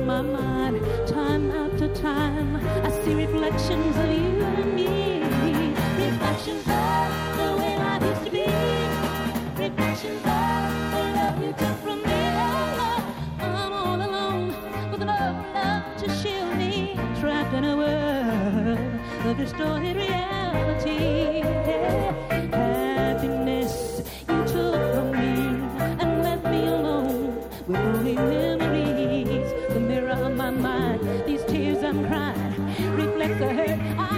my mind. Time after time, I see reflections of you and me. Reflections of the way life used to be. Reflections of the love you took from me. Oh, Lord, I'm all alone with no love to shield me. Trapped in a world of distorted reality. Happiness you took from me and left me alone with only memories. The mirror of my mind, these tears I'm crying reflects the hurt I